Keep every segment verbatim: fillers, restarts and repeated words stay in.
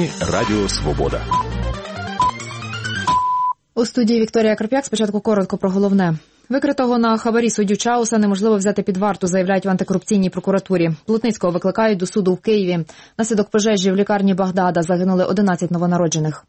Новини Радіо Свобода. У студії Вікторія Карп'як. Спочатку коротко про головне. Викритого на хабарі суддю Чауса неможливо взяти під варту, заявляють в антикорупційній прокуратурі. Плотницького викликають до суду в Києві. Наслідок пожежі в лікарні Багдада загинули одинадцять новонароджених.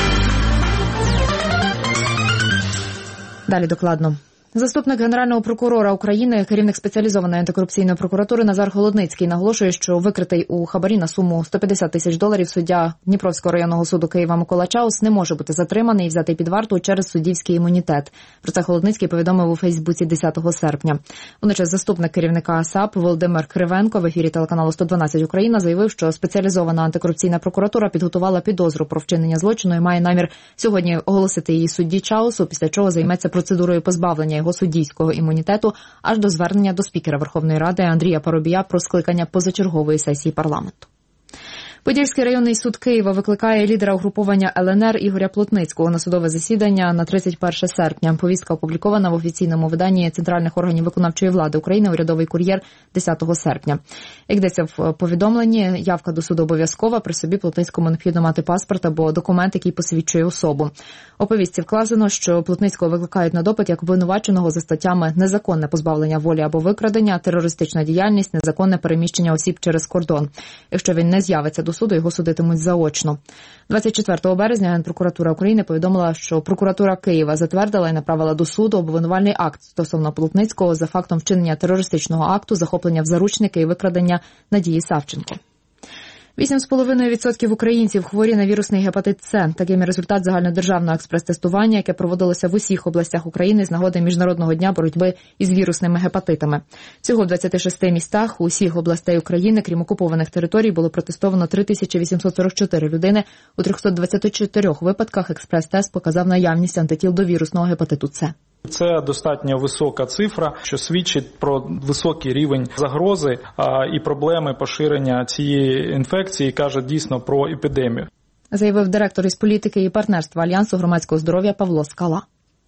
Далі докладно. Заступник Генерального прокурора України, керівник спеціалізованої антикорупційної прокуратури Назар Холодницький наголошує, що викритий у хабарі на суму сто п'ятдесят тисяч доларів суддя Дніпровського районного суду Києва Микола Чаус не може бути затриманий і взятий під варту через суддівський імунітет. Про це Холодницький повідомив у Фейсбуці десятого серпня. Водночас заступник керівника САП Володимир Кривенко в ефірі телеканалу сто дванадцять Україна заявив, що спеціалізована антикорупційна прокуратура підготувала підозру про вчинення злочину і має намір сьогодні оголосити її судді Чаусу, після чого займеться процедурою позбавлення його суддівського імунітету аж до звернення до спікера Верховної Ради Андрія Парубія про скликання позачергової сесії парламенту. Подільський районний суд Києва викликає лідера угруповання Л Н Р Ігоря Плотницького на судове засідання на тридцять перше серпня. Повістка опублікована в офіційному виданні Центральних органів виконавчої влади України «Урядовий кур'єр» десятого серпня. Як йдеться в повідомленні, явка до суду обов'язкова, при собі Плотницькому необхідно мати паспорт або документ, який посвідчує особу. У повістці вказано, що Плотницького викликають на допит як обвинуваченого за статтями незаконне позбавлення волі або викрадення, терористична діяльність, незаконне переміщення осіб через кордон. Якщо він не з'явиться до суду, його судитимуть заочно. двадцять четвертого березня Генпрокуратура України повідомила, що прокуратура Києва затвердила і направила до суду обвинувальний акт стосовно Плотницького за фактом вчинення терористичного акту, захоплення в заручники і викрадення Надії Савченко. вісім цілих п'ять десятих відсотка українців хворі на вірусний гепатит С. Таким є результат загальнодержавного експрес-тестування, яке проводилося в усіх областях України з нагоди Міжнародного дня боротьби із вірусними гепатитами. Всього в двадцяти шести містах усіх областей України, крім окупованих територій, було протестовано три тисячі вісімсот сорок чотири людини. У трьохсот двадцяти чотирьох випадках експрес-тест показав наявність антитіл до вірусного гепатиту С. Це достатньо висока цифра, що свідчить про високий рівень загрози а, і проблеми поширення цієї інфекції, каже дійсно про епідемію. Заявив директор із політики і партнерства Альянсу громадського здоров'я Павло Скала.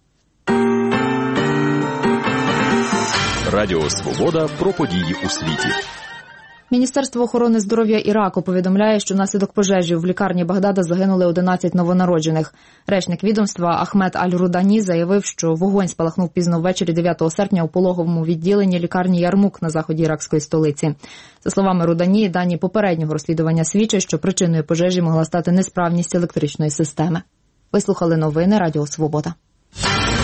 Радіо Свобода про події у світі. Міністерство охорони здоров'я Іраку повідомляє, що внаслідок пожежі в лікарні Багдада загинули одинадцять новонароджених. Речник відомства Ахмед Аль-Рудані заявив, що вогонь спалахнув пізно ввечері дев'ятого серпня у пологовому відділенні лікарні Ярмук на заході іракської столиці. За словами Рудані, дані попереднього розслідування свідчать, що причиною пожежі могла стати несправність електричної системи. Ви слухали новини Радіо Свобода.